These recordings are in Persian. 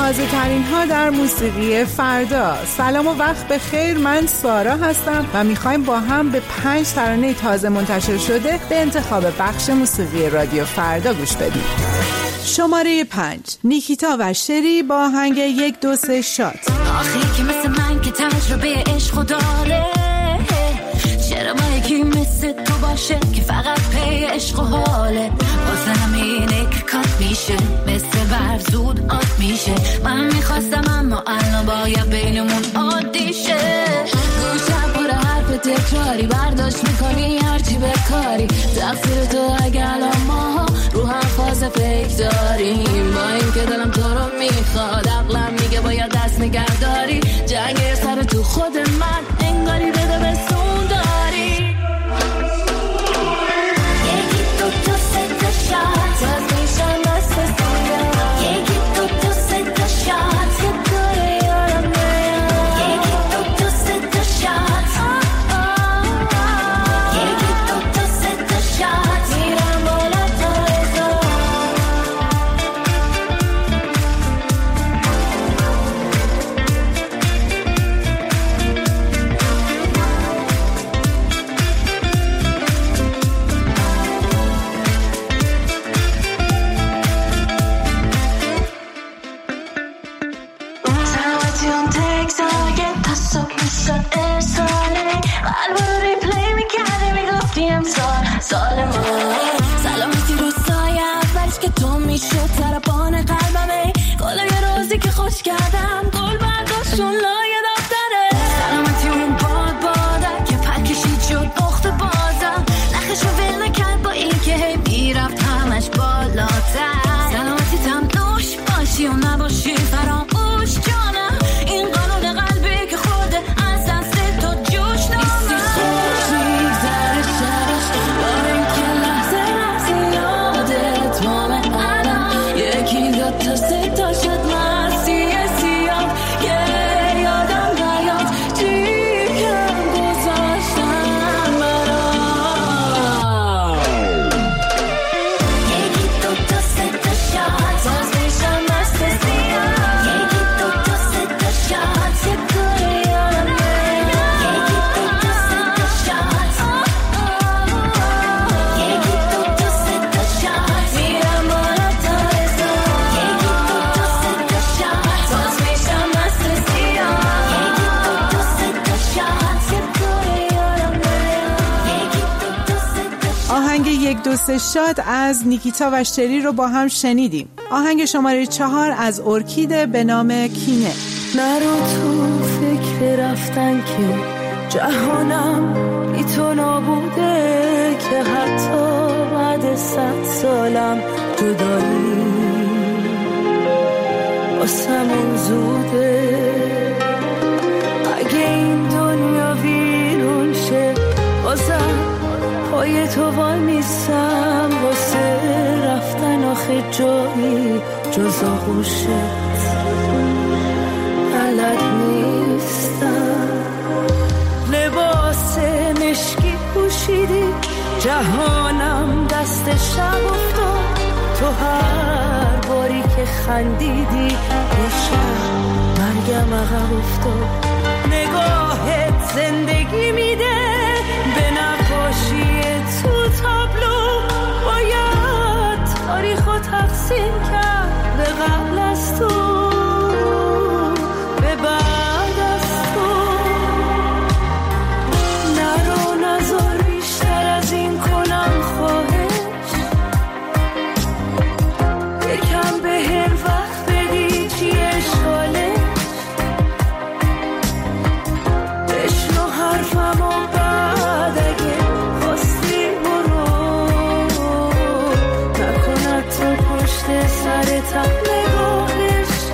تازه ترین ها در موسیقی فردا. سلام و وقت بخیر، من سارا هستم و میخوایم با هم به 5 ترانه تازه منتشر شده به انتخاب بخش موسیقی رادیو فردا گوش بدیم. شماره 5 نیکیتا و شری با آهنگ 1 2 3 شات. آخی که مثل من که تجربه عشق داره، چرا با یکی مثل تو باشه که فقط پی عشق و حاله. واسه همینه که کات میشه، مثل برف زود آت میشه. من میخواستم اما الان باید بینمون عادی شه. گوشم پر حرف تکراری، برداشت میکنی هرچی بکاری. تقصیر تو اگه الان ما رو هم فاز فکر داریم. با این که دلم تو رو میخواد، عقلم میگه باید دست نگهداری. جنگ سر تو خود من انگاری بده بسون داری. یکی دو تا سه تا شات، از میشم از سسیا. یکی دو تا سه تا شات، یه دوره یارم نیاد. یکی دو تا سه تا شات، یکی دو تا سه تا شات، میرم بالا تا ازا. سلامتی رو سایه اولش که تو میشد ترپان قلبمه. گل یه روزی که خوش کردم گل برداشتون لایه دفتره. سلامتی اون باد که پر کشید شد اخت بازم. نخش رو ول نکرد با این که هی میرفت همش بالاتر. سلامتی تم دوش باشی و نباشی فراموش جانم. این قانون قلبی که خورده از دست تو جوش نامه. آهنگ 1 2 3 شات از نیکیتا و شری رو با هم شنیدیم. آهنگ شماره 4 از ارکیده به نام کینه. نرو تو فکر رفتن که جهانم بی تو نابوده، که حتی بعد 100 سالم جدایی واسمون زوده. اگه این دنیا ویرون شه بازم پای تو وای میستم. واسه رفتن آخه جایی جز آغوشت بلد نیستم. لباس مشکی پوشیدی، جهانم دست شب افتاد. تو هر باری که خندیدی بشم مرگم عقب افتاد. نگاهت زندگی میده به نقاشی تو تابلو. باید تاریخو تقسیم کرد به قبل از تو، به بعد از تو. نرو نذار بیشتر از این کنم خواهش. یکم به هم وقت بدی چی اشکاله. بشنو حرفمو بعد اگه خواستی برو. نکند تو پشت سر تب نگاهش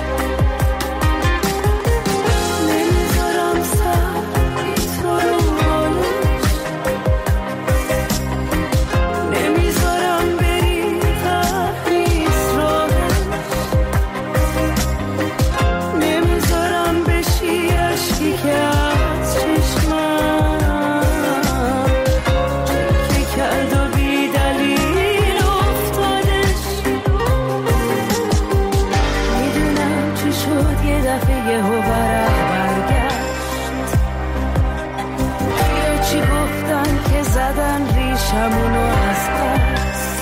زدن ریشمونو از دست،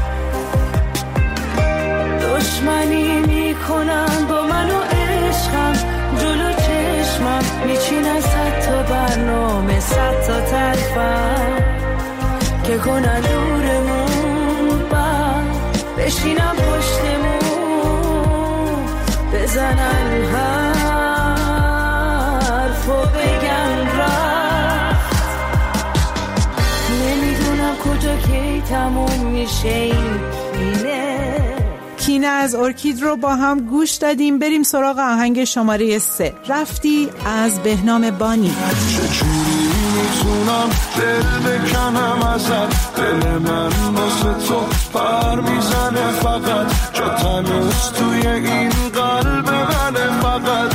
دشمنی میکنن با من و عشقم، جلو چشمم میچینن 100 تا برنامه، 100 تا تلفن که کنن دورمون، بعد بشینم پشتمون، بزنن حرف و بگن رفت. نمیدونم کجا کی تموم میشه این کینه از ارکید رو با هم گوش دادیم. بریم سراغ آهنگ شماره 3 رفتی از بهنام بانی. چجوری میتونم دل بکنم ازت، دل من واسه تو پر میزنه، فقط جا تنوز توی این قلب منه، فقط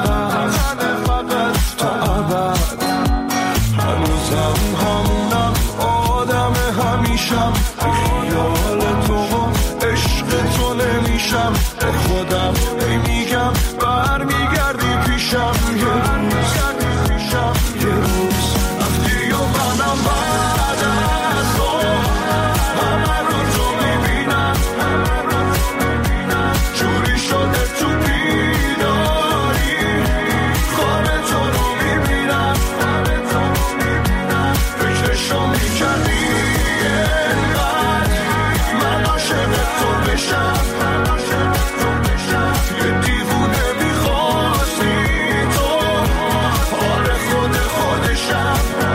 تا ابد هنوزم همونم آدم همیشم، بی خیال تو عشق تو نمیشم، به خودم میگم برمیگردی پیشم، یه روز رفتی و منم بعد از تو همه رو تو میبینم، جوری شده تو بیداری خواب تو رو میبینم، فکرشو میکردی اینقدر من عاشق تو بشم، یه دیوونه میخواستی تو، آره خودشم.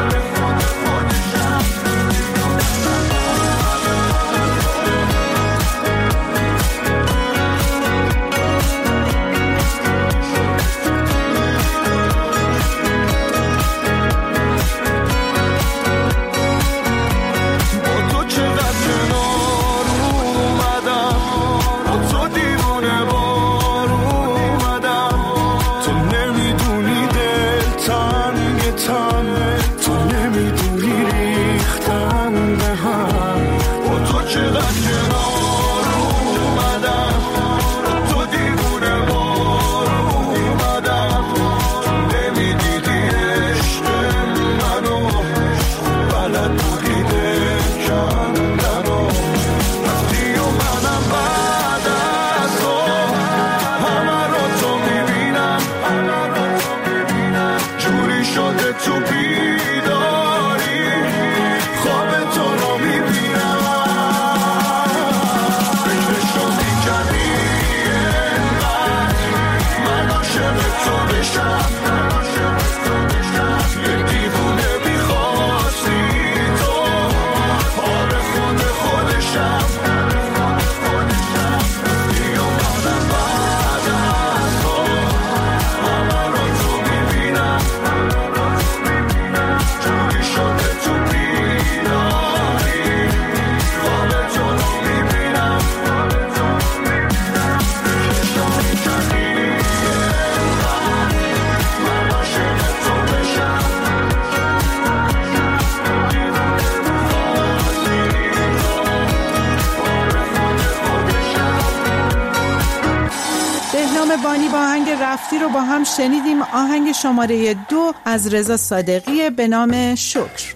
بانی با آهنگ رفتی رو با هم شنیدیم. آهنگ شماره 2 از رضا صادقی به نام شکر.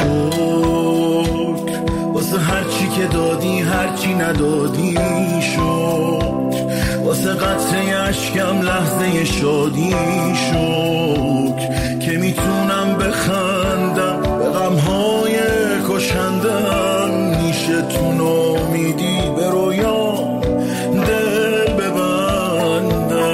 واسه هرچی که دادی هرچی ندادی، شکر واسه قطره اشکم لحظه شادی، شکر که میتونم بخندم به غمهای کشندم، نیشه تو نامیدی به رویا دل ببندم.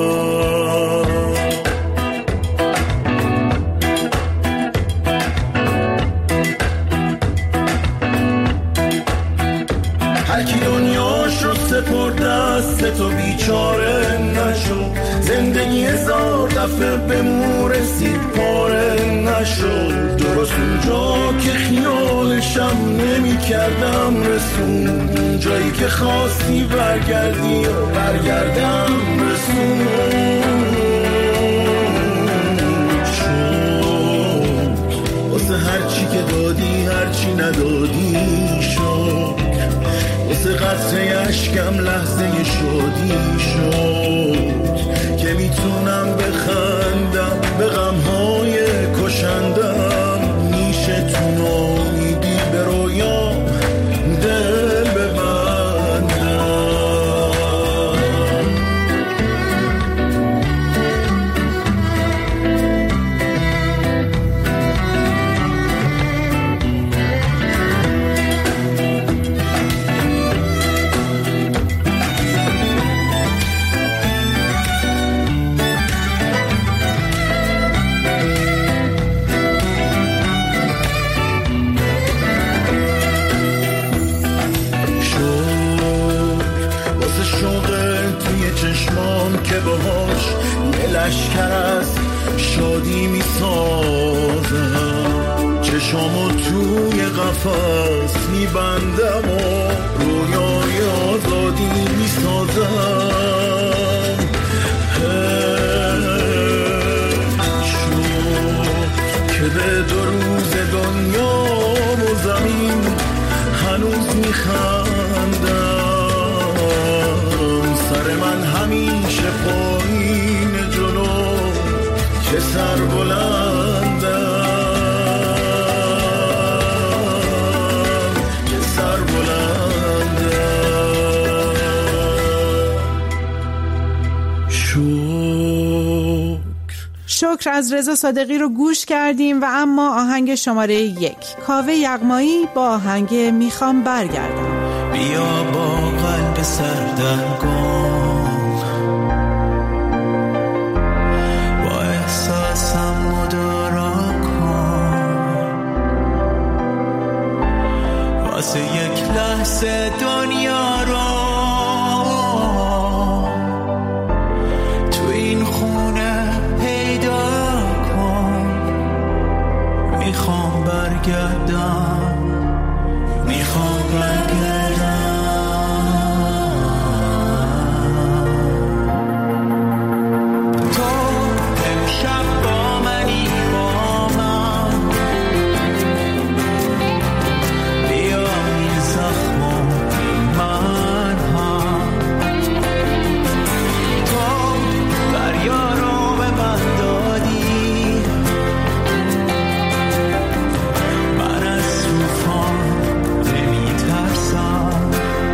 هرکی دنیاش رو سپرد دست تو بیچاره نشد، زندگی هزار دفعه به مو رسید پاره نشد، درست اونجا که خیالشم نمی کردم رسون، جایی که خواستی برگردی و برگردم رسون. شد واسه هرچی که دادی هرچی ندادی، شد واسه قطره اشکم لحظه شادی، شد که میتونم بخندم به غمهای کشندم، نیشه تو لشکر از شادی می سازم، چشامو توی قفس می بندم و رویای آزادی می سازم. که به 2 روز دنیا و زمین هنوز می خندم، سر من همیشه پایین جلو که سر بلندم، که سر بلندم. شکر از رضا صادقی رو گوش کردیم و اما آهنگ شماره 1 کاوه یغمایی با آهنگ میخوام برگردم. بیا با قلب سردرگم با احساسم مدارا کن، واسه یک لحظه دنیا رو تو این خونه پیدا کن. میخوام برگردم، میخوام برگردم. تو امشب با منی، با من بیا این زخمو من هم، تو دریا رو به من دادی، من از طوفان نمیترسم.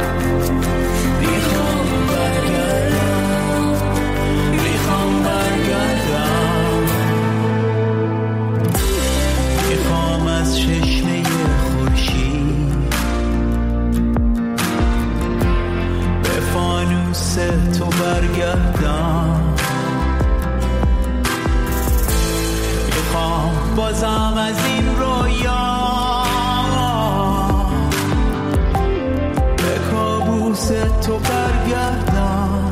میخوام برگردم، میخوام برگردم. میخوام از چشمه خورشید به فانوس تو برگردم. میخوام بازم از این رویا به کابوس تو برگردم.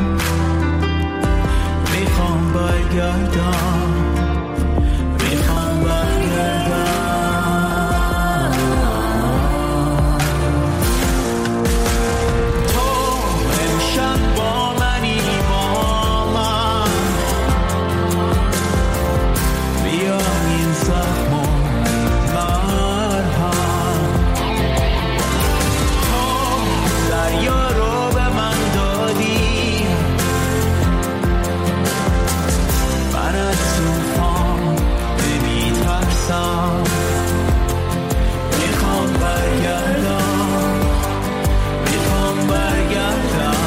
میخوام برگردم، میخوام برگردم. تو امشب با منی، با من بیا این زخمو مرهم، تو دریا رو به من دادی، من از طوفان نمیترسم. میخوام برگردم، میخوام برگردم.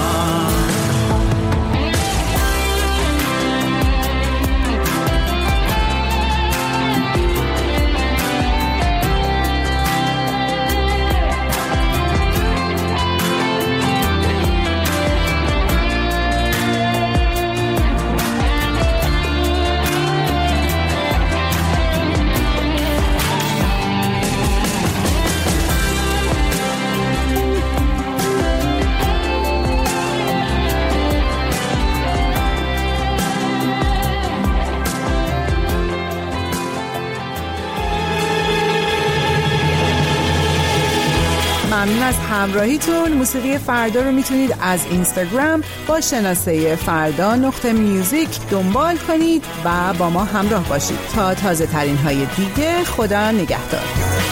ممنون از همراهیتون. موسیقی فردا رو میتونید از اینستاگرام با شناسه فردا.music دنبال کنید و با ما همراه باشید تا تازه ترین های دیگه. خدا نگهدار.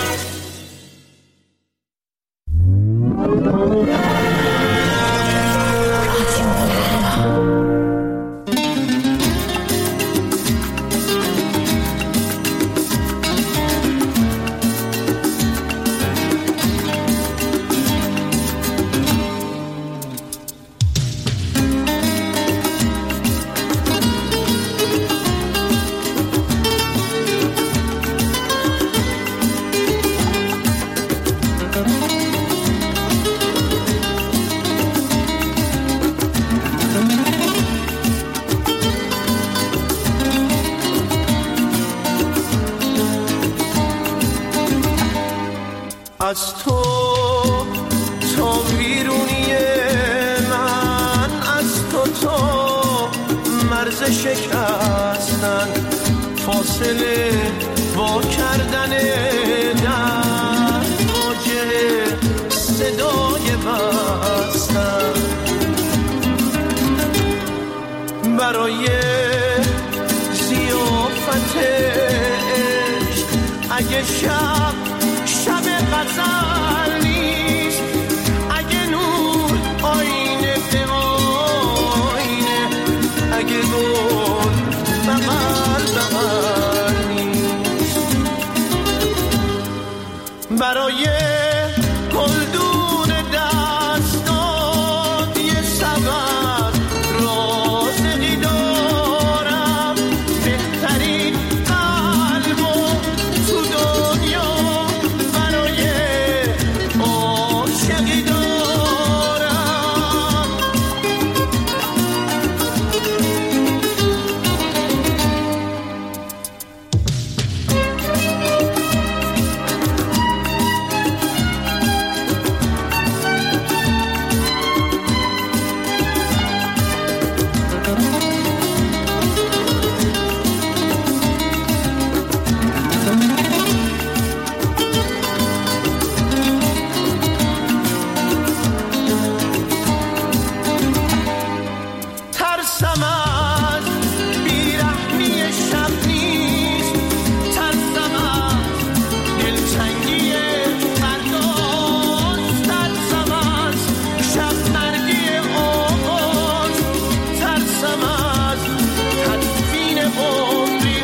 از تو بیرونی من، از تو مرز مرد شکستن، فاصله با کردن در واجه صدای بستن. برای ضیافت عشق اگه شب غزل نیست، اگه نور آینه به آینه، اگه گل بغل نیست. برای گلدون دستات یه سبب رازقی دارم، بهترین قلب تو دنیا برای عاشقی دارم. ترسم از بیرحمی شب نیست، ترسم از دلتنگی فرداست، ترسم از شب مرگی آغاز، ترسم از تدفین عمری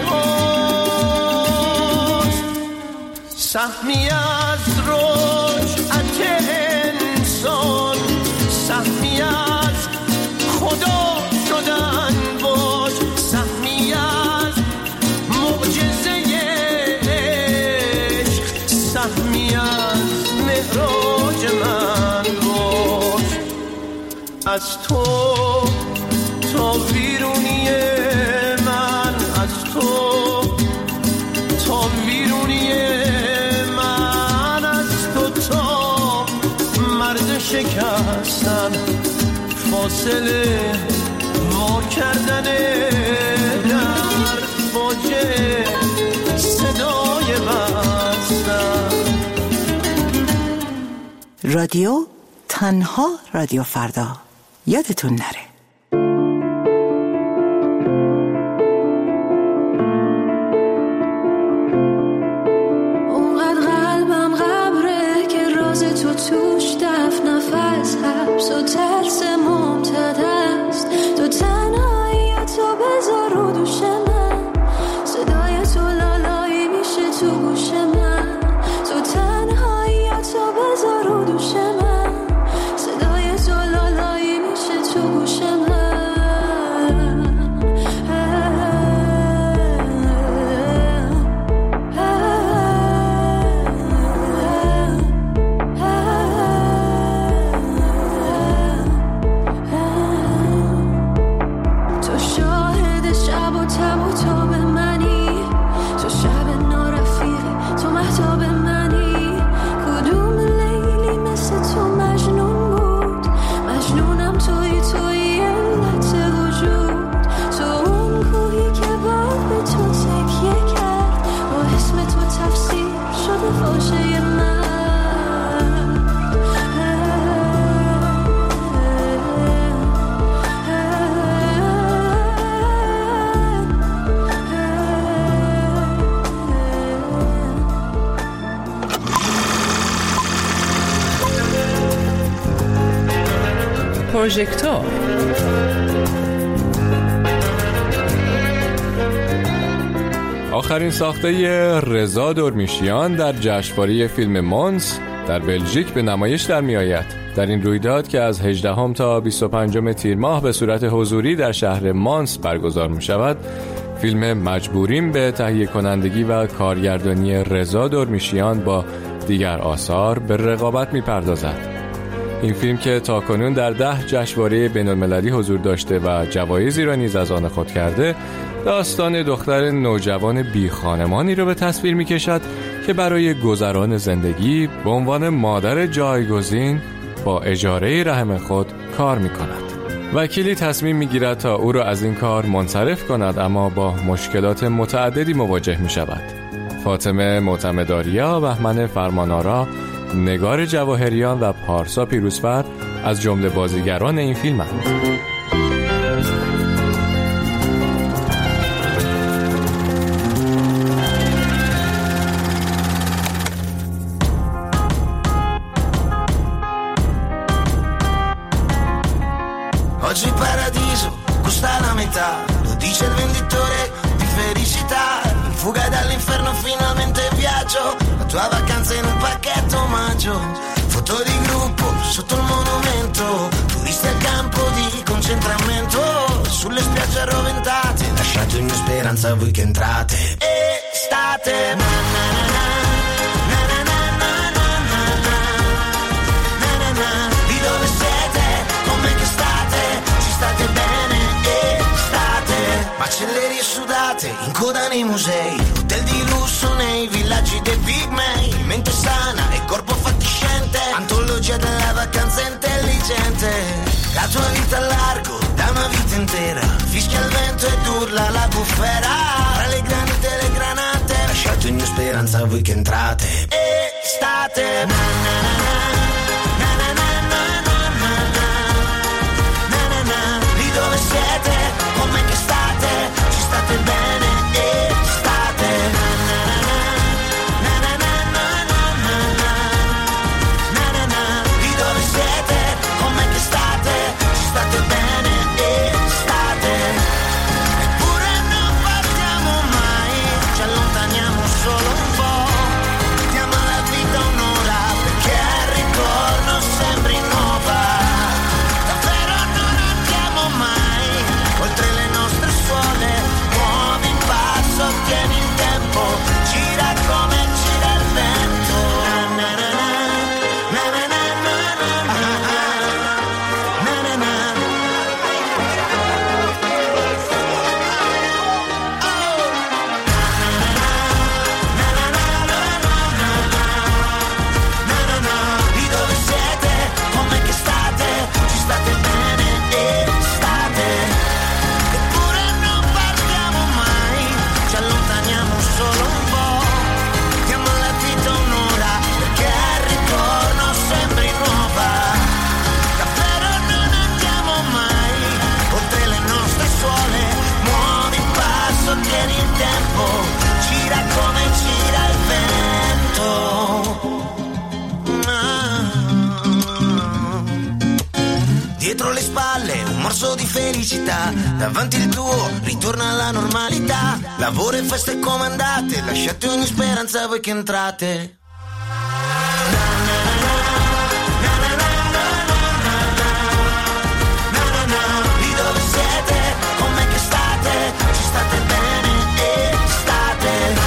هاست. سهمی از رجعت انسان، سهمی از خدا شدن باش، سهمی از معجزه عشق، سهمی از معراج من باش. از تو تا ویرونی من، از تو تا ویرونی من، از تو تا مرد شکستن، فاصله وا کردن در واجه صدای بستن. رادیو تنها رادیو فردا، یادتون نره. اونقدر قلبم غبره که راز تو توش دفن نفس، حبس و ترس ممتد است. تو تنهایی تو بذار رو دوش من، صدای تو لالایی میشه تو گوش من. تو تنهایی تو بذار رو دوش من، صدای تو لالایی میشه تو گوش من. تو شاهد شب و تب و تاب منی، تو شب نارفیقی، تو مهتاب منی. کدوم لیلی مثل تو مجنون بود، مجنونم توی علت وجود. تو اون کوهی که باد به تو تکیه کرد، با اسم تو تفسیر شده فاشه من. پروژکتور آخرین ساخته رضا دورمیشیان در جشنواره فیلم مونس در بلژیک به نمایش در می آید. در این رویداد که از 18 تا 25 تیر ماه به صورت حضوری در شهر مانس برگزار می شود، فیلم مجبوریم به تهیه کنندگی و کارگردانی رضا دورمیشیان با دیگر آثار به رقابت می پردازد. این فیلم که تاکنون در 10 جشنواره بین‌المللی حضور داشته و جوایزی را نیز از آن خود کرده، داستان دختر نوجوان بی خانمانی را به تصویر می کشد که برای گذران زندگی به عنوان مادر جایگزین با اجاره رحم خود کار می کند. وکیلی تصمیم میگیرد تا او را از این کار منصرف کند، اما با مشکلات متعددی مواجه می شود. فاطمه معتمدآریا، بهمن فرمانآرا، نگار جواهریان و پارسا پیروزفر از جمله بازیگران این فیلمند. Oggi il paradiso costa la metà, lo dice il venditore di felicità. In fuga dall'inferno finalmente viaggio, la tua vacanza in un pacchetto omaggio. Foto di gruppo sotto il monumento, turisti al campo di concentramento. Sulle spiagge arroventate, lasciate ogni speranza a voi che entrate. Estate, na na na na. Macellerie sudate, in coda nei musei, hotel di lusso nei villaggi dei pigmei, mente sana e corpo fatiscente, antologia della vacanza intelligente. La tua vita a largo, da una vita intera, fischia il vento ed urla la bufera. Tra le granite e le granate, lasciate ogni speranza a voi che entrate. Estate, na na na na. Bene, estate, na na na na na na na na na na na. Di dove siete? Com'è che state? Ci state bene, estate. Eppure non partiamo mai, ci allontaniamo solo un po'. Diamo alla vita un'ora perché al ritorno sembri nuova. Davvero non andiamo mai oltre le nostre suole. Tieni il tempo, gira come gira il vento. Na na na, na na na na na na na na. Di dove siete? Com'è che state? Ci state bene, estate. Eppure non partiamo mai, ci allontaniamo solo un po', diamo alla vita un'ora perché al ritorno sembri nuova. Davvero non andiamo mai oltre le nostre suole, muovi il passo, tieni il tempo, gira come gira il vento. Dietro le spalle un morso di felicità, davanti il tuo ritorna alla normalità. Lavoro e feste comandate, lasciate ogni speranza a voi che entrate. Di dove siete? Com'è che state? Ci state bene, estate.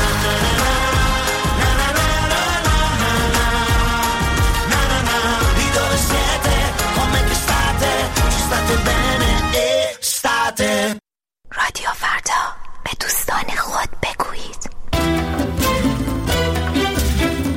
Di dove siete? Com'è che state? Ci state bene, estate. رادیو فردا، به دوستان خود بگویید.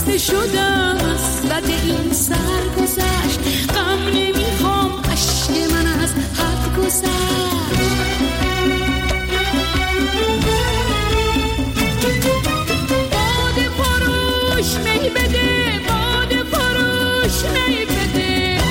خسته شدم از بد این سرگذشت، غم نمیخوام اشک من از حد گذشت. باده فروش می بده، باده فروش می بده.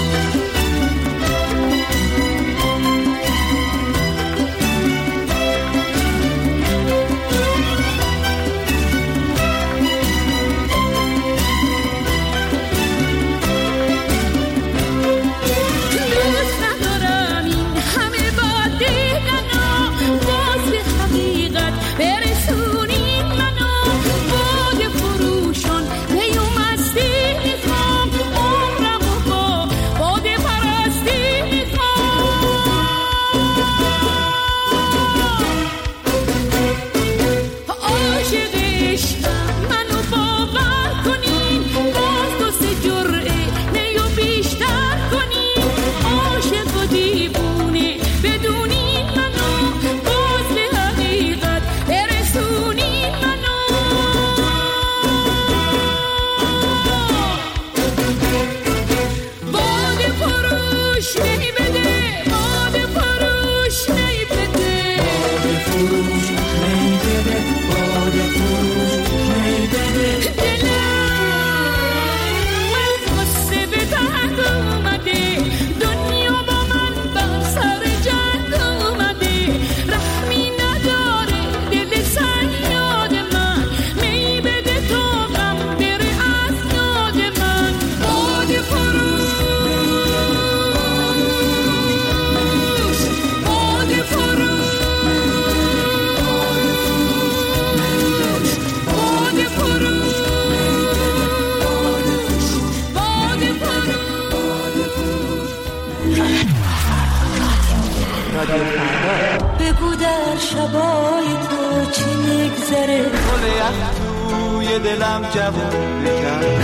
بگو در شبای تو چی میگذره، گل یخ توی دلم جوون بکن.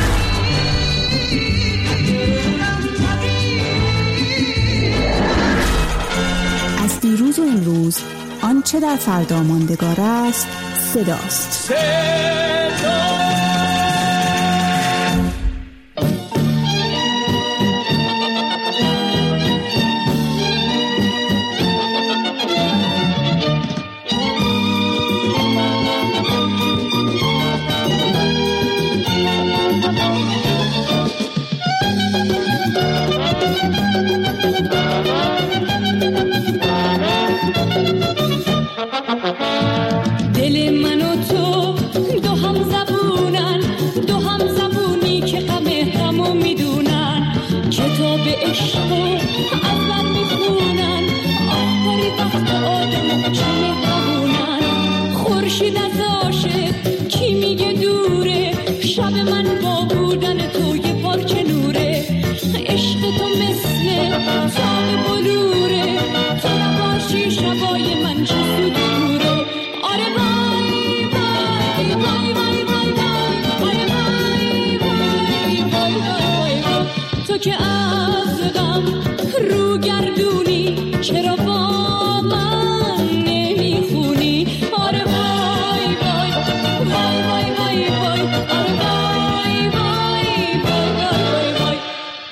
از دیروز و امروز آنچه در فردا ماندگار است صداست. دل من و تو دو هم زبونن، دو هم زبونی که غمو میدونن، کتاب عشقو از من میخونن. آخری وقت آدمو چه میخونن، خورشید از عاشق کی میگه دوره، شب من با بودن تو یه پارچه نوره. عشق تو مثل تاب بلوره، تو نباشی شبای من چه سود دوره. آره وای وای وای وای وای وای، آره وای وای وای وای وای، تو که از غم رو گردونی چرا با من نمیخونی. آره وای وای وای وای وای وای، آره وای وای وای وای وای.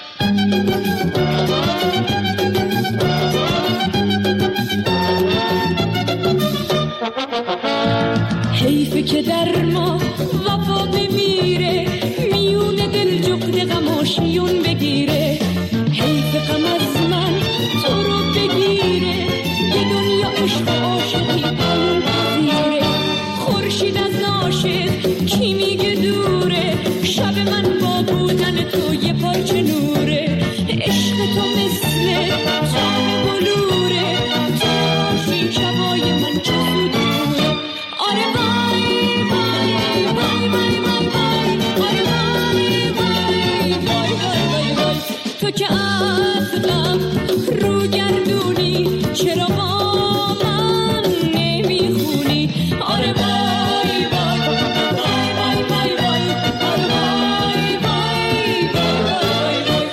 حیفه که در ما وفا بمیره، میون دل جغد غماشیون بگیره. حیفه غم از من تو رو بگیره، یه دنیا عشق عاشقی قانون پذیره. خورشید از عاشق کی میگه دوره، شب من با بودن تو یه پارچه نوره. عشق تو مثل تاب بلوره، تو باشی شبای من چه سود دوره. آره وای وای وای وای وای وای، آره وای وای وای وای وای، تو که از غم رو گردونی چرا با من نمیخونی. آره وای وای وای وای وای وای، آره وای وای وای وای وای.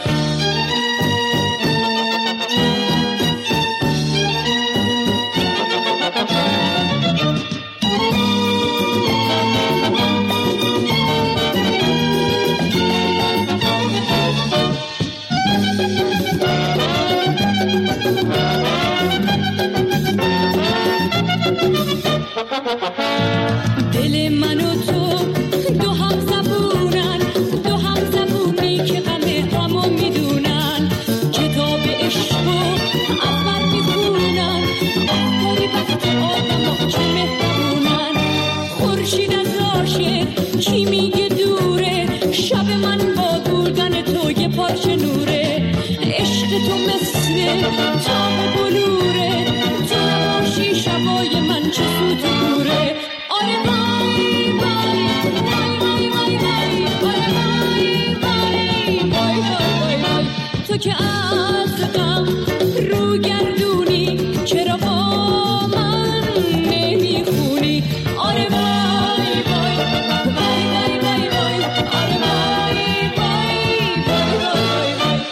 من با بودن تو یه پارچه نوره، عشق تو مثل تاب بلوره، تو نباشی شبای من چه سوت دوره. آره وای وای وای وای وای وای وای وای وای وای وای تو که از غم رو گردونی چرا با من نمیخونی. آره وای وای وای وای وای وای آره وای وای وای وای وای.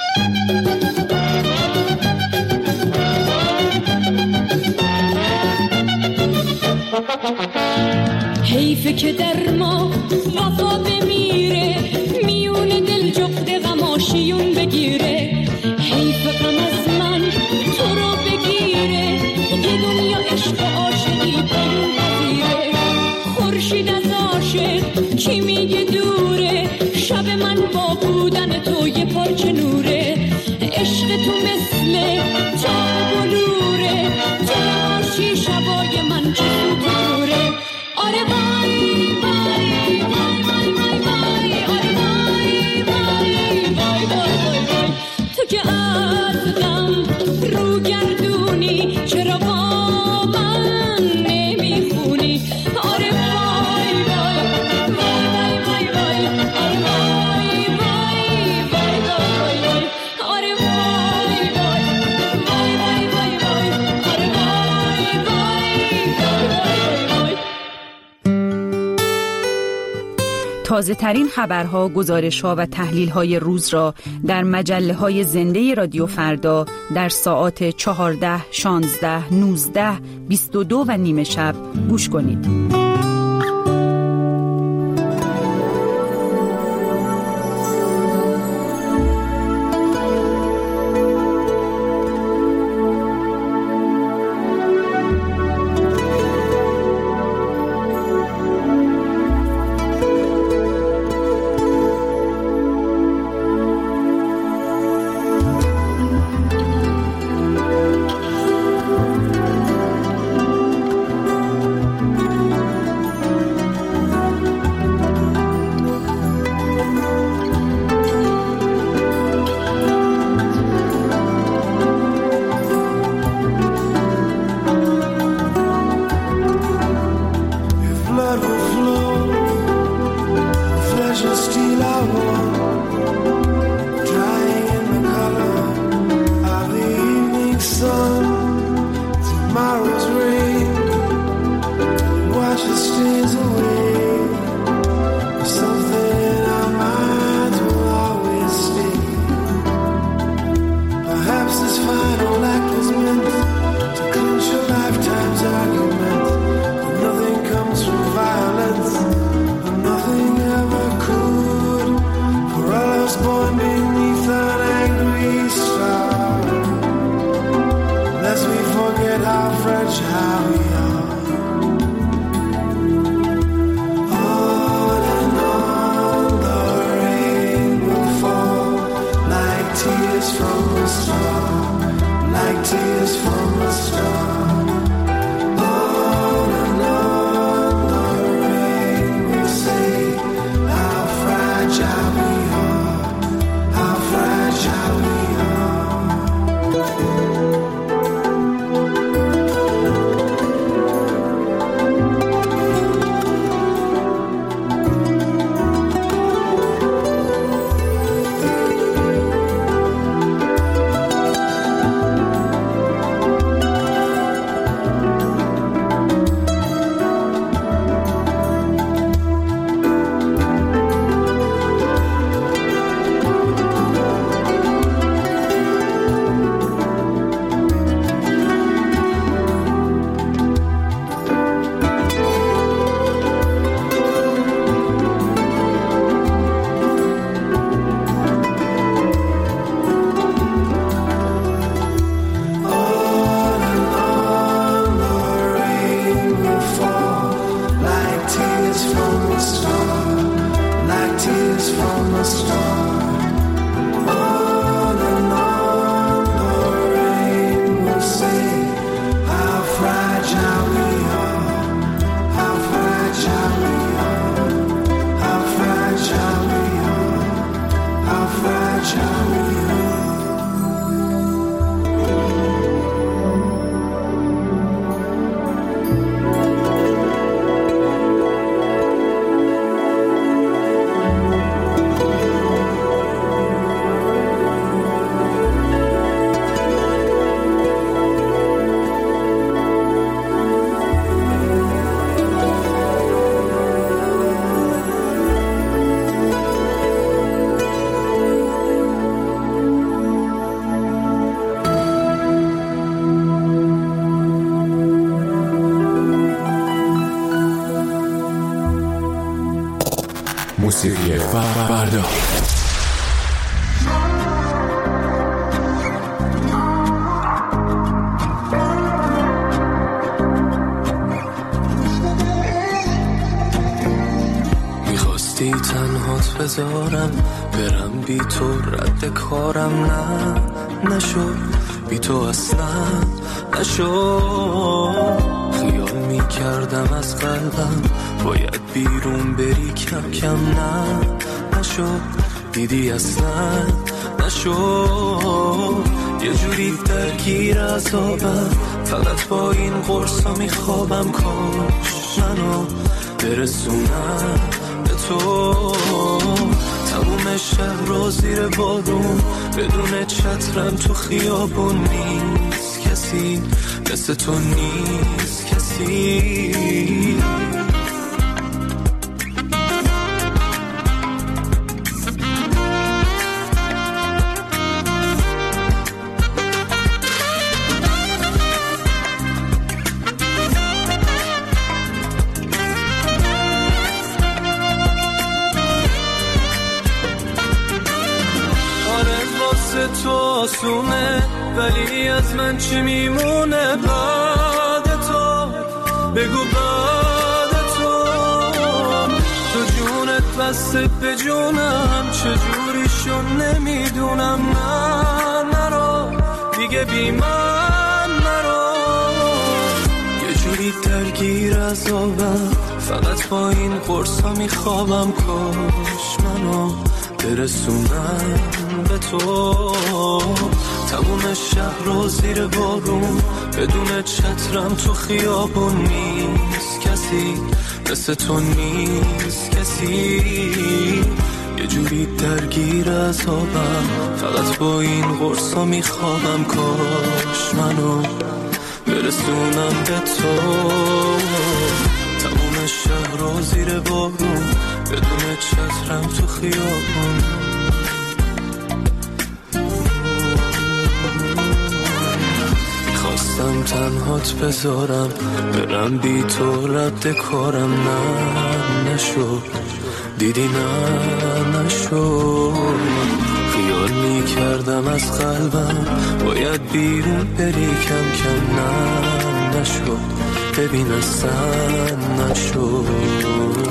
حیفه که در ما وفا بمیره، میون دل جفت غماشیون بگیره. حیف غم از من تو رو بگیره، یه دنیا عشق و عاشقی بیون بگیره. خورشید از عاشق چی میگه دوره، شب من با بودن تو یه پارچه نوره. عشق تو مثل تاب بلوره، تو نباشی شبای من چه دوره. آره وای وای وای وای وای وای آره وای وای وای وای وای تو که از غم رو گردونی چرا با من نمیخونی. آره وای وای وای وای وای آره وای وای وای وای آره وای وای وای وای وای آره وای وای وای. تازه ترین خبرها، گزارش‌ها و تحلیل‌های روز را در مجله‌های زنده رادیو فردا در ساعات 14، 16، 19، 22 و نیم شب گوش کنید. موسیقی فردا. میخواستی تنهات بذارم برم بی تو رد کارم، نه نشد بی تو اصلا نشد. خیال میکردم از قلبم باید بیرون بری کم کم، نه نشد دیدی اصلا نشد. یه جوری درگیر عذابم فقط با این قرصا میخوابم، کاش منو برسونم به تو. تموم شب رو زیر بارون بدون چترم تو خیابون، نیست کسی مثل تو، نیست کسی. تو آسونه ولی از من چی میمونه بعد تو؟ بگو بعد تو. تو جونت بسته به جونم چجوری شو نمیدونم، نه نرو دیگه بی من نرو. یه جوری درگیر عذابم فقط با این قرصا میخوابم، کاش منو برسونم به تو. تموم شهر رو زیر بارون بدون چترم تو خیابون، نیست کسی مثل تو، نیست کسی. یه جوری درگیر عذابم فقط با این قرصا میخوابم، کاش منو برسونم به تو. تموم شهر رو زیر بارون بدون چترم تو خیابون. میخواستم تنهات بذارم برم بی تو رد کارم، نه نشد دیدی، نه نشد. خیال میکردم از قلبم باید بیرون بری کم کم، نه نشد ببین اصلا نشد.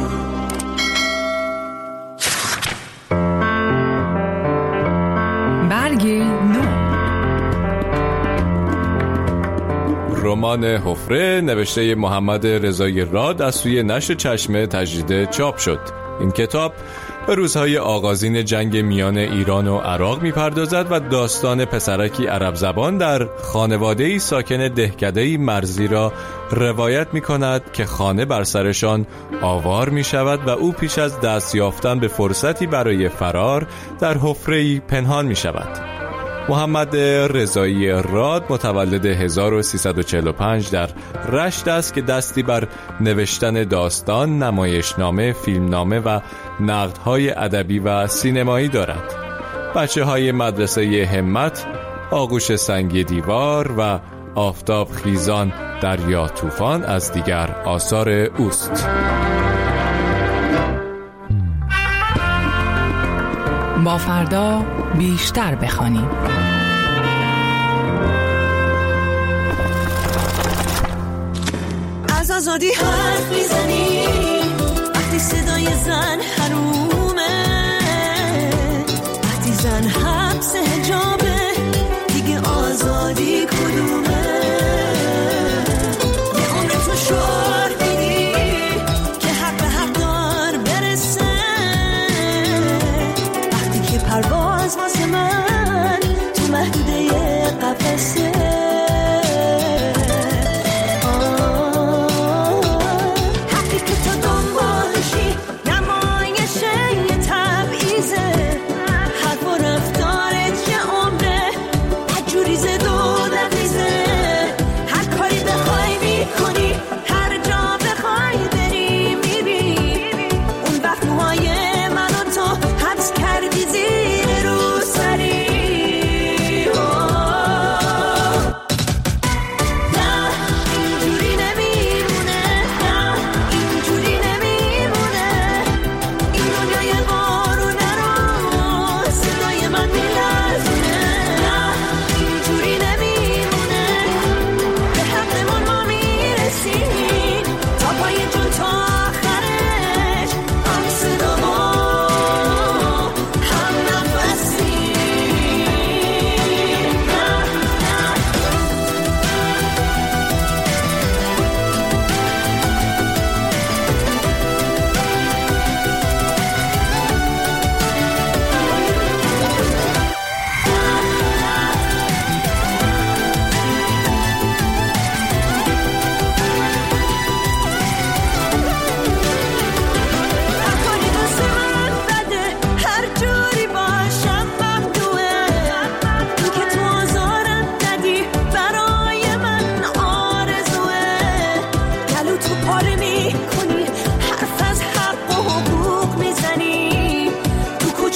رمان حفره نوشته محمد رضایی راد از سوی نشر چشمه تجدید چاپ شد. این کتاب به روزهای آغازین جنگ میان ایران و عراق میپردازد و داستان پسرکی عرب زبان در خانواده‌ای ساکن دهکده‌ای مرزی را روایت میکند که خانه بر سرشان آوار میشود و او پیش از دست یافتن به فرصتی برای فرار در حفره‌ای پنهان میشود. محمد رضایی راد متولد 1345 در رشت است که دستی بر نوشتن داستان، نمایشنامه، فیلمنامه و نقدهای ادبی و سینمایی دارد. بچه‌های مدرسه همت، آغوش سنگی دیوار و آفتاب خیزان دریا طوفان از دیگر آثار اوست. با فردا بیشتر بخوانیم. از آزادی حرف میزنی وقتی صدای زن حرومه، وقتی زن حبس حجابه دیگه آزادی کدومه؟ یه عمر تو شعار میدی که حق به حق دار برسه، وقتی که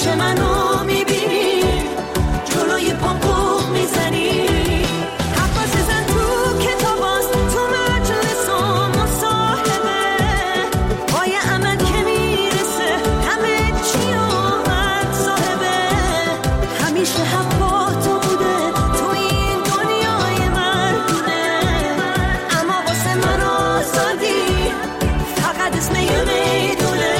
همیشه منو میبینی جلوی پام بوق میزنی حباس زن تو کتاباست تو مجلس و مصاحبه پای عمل که میرسه همه چی و من صاحبه همیشه حق با تو بوده تو این دنیای مردونه اما واسه من آزادی فقط اسم یه میدونه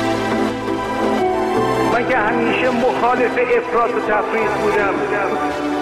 مخالف افراط و تفریط بودم